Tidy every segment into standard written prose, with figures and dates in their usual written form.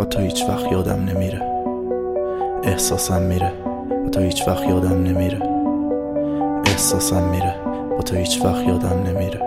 با تو هیچ وقت یادم نمیره. احساسم میره با تو هیچ وقت یادم نمیره. احساسم میره با تو هیچ وقت یادم نمیره.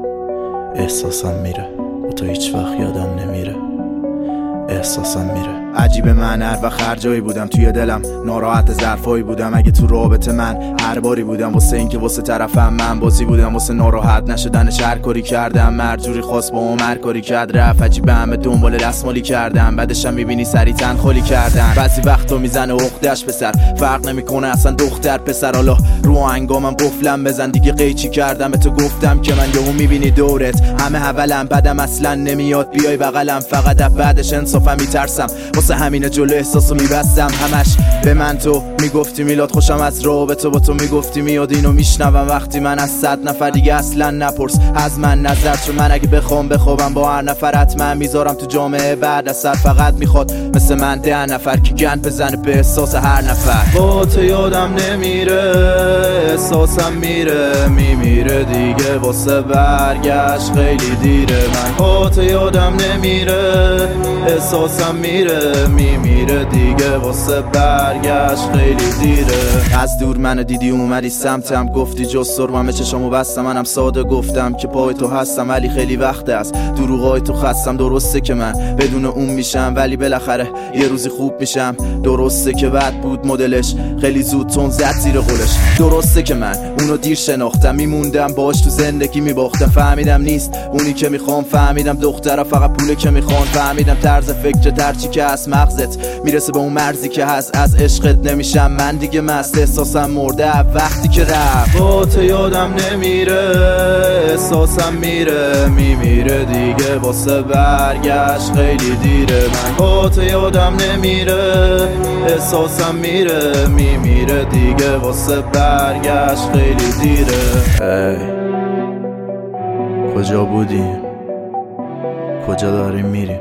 احساسم میره با تو هیچ وقت یادم نمیره. احساسم میره. عجیبه من هر وقت هر جایی بودم توی دلم ناراحت ظرفایی بودم. اگه تو رابطه من هر باری بودم واسه این که واسه طرفم من بازی بودم. واسه ناراحت نشدنش هر کاری کردم. مرجوری خواست با اون هر کاری کرد رفت. عجیبه همه دنبال دستمالی کردم. بعدشم میبینی سری تنخالی کردم. بعضی وقتا میزنه عقده‌اش پسر فرق نمیکنه اصلا دختر پسر. حالا رو آهنگامم قفلم بزن دیگه قیچی کردم. به تو گفتم که من یهو میبینی دورت همه حولم بدم اصلا نمیاد بیای بغلم. فقط بعدش انصافم میترسم واسه همینه جلو احساسو میبستم. همش به من تو میگفتی میلاد خوشم از رابطه با تو میگفتی میاد. اینو میشنوم وقتی من از 100 نفر دیگه اصلا نپرس از من نظر. چون من اگه بخوام بخوابم با هر نفر حتما میذارم تو جامعه بعد از سر. فقط میخواد مثل من 10 نفر که گند بزنه به احساس هر نفر. با تو یادم نمیره احساسم میره میمیره دیگه واسه برگشت خیلی دیره. من با تو یادم نمیره احساسم میره میمیره دیگه واسه برگشت خیلی دیره. از دور منو دیدی اومدی سمتم گفتی جز سرمه چشامو بستم. منم ساده گفتم که پای تو هستم ولی خیلی وقت است دروغای تو خستم. درسته که من بدون اون میشم ولی بالاخره یه روزی خوب میشم. درسته که بد بود مدلش خیلی زود تون زد زیر قولش. درسته که من اونو دیر شناختم میموندم باش تو زندگی میباختم. فهمیدم نیست اونی که میخوام. فهمیدم دخترها فقط پوله که میخوان. فهمیدم طرز فکر ترچی که از مغزت میرسه به اون مرزی که هست. از عشقت نمیشم من دیگه مست. احساسم مرده وقتی که رفت. با تو یادم نمیره احساسم میره میمیره دیگه واسه برگشت خیلی دیره. من با تو یادم نمیره احساسم میره میمیره دیگه واسه برگشت خیلی دیره. کجا بودیم؟ کجا داریم میریم؟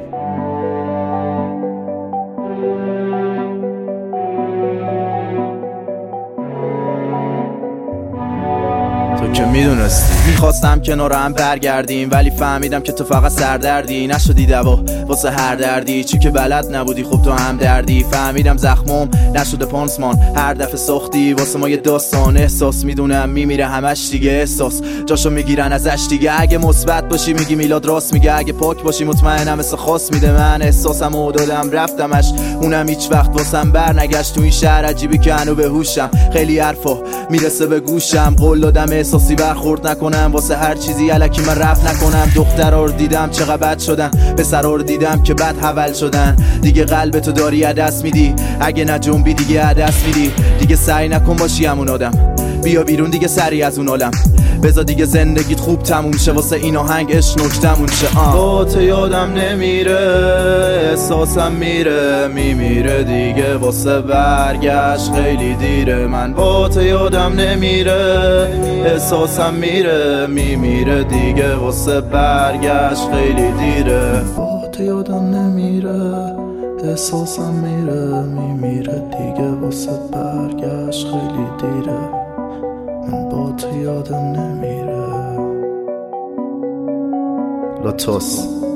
تو که میدونستی میخواستم کنار هم برگردیم ولی فهمیدم که تو فقط سردردی. نشدی دوا واسه هر دردی چی که بلد نبودی. خب تو هم دردی. فهمیدم زخمم نشده پانسمان هر دفعه ساختی واسه ما یه داستان. احساس میدونم میمیره همش دیگه. احساس جاشو میگیرن ازش دیگه. اگه مثبت باشی میگی میلاد راست میگه. اگه پاک باشی مطمئنم مثل خاص میده. من احساسمو دادم رفتمش اونم هیچ وقت واسم بر نگشت. تو این شهر عجیبی که هنو به هوشم خیلی حرفا میرسه به گوشم. قول دادم احساسی برخورد نکنم واسه هر چیزی الکی من رفت نکنم. دخترا رو دیدم چقدر بد شدن پسرا رو دیدم که بد حول شدن. دیگه قلبتو داری عدس میدی اگه نه جنبی دیگه عدس میدی. دیگه سعی نکن باشی همون آدم بیا بیرون دیگه سری از اون عالم. بذار دیگه زندگیت خوب تموم شه واسه این آهنگ عشق نکتمون شه. با تو یادم نمیره احساسم میره میمیره دیگه واسه برگشت خیلی دیره. من با تو یادم نمیره احساسم میره میمیره دیگه واسه برگشت خیلی دیره. با تو یادم نمیره احساسم میره میمیره دیگه واسه برگشت خیلی دیره. من با تو یادم نمیره. لاتوس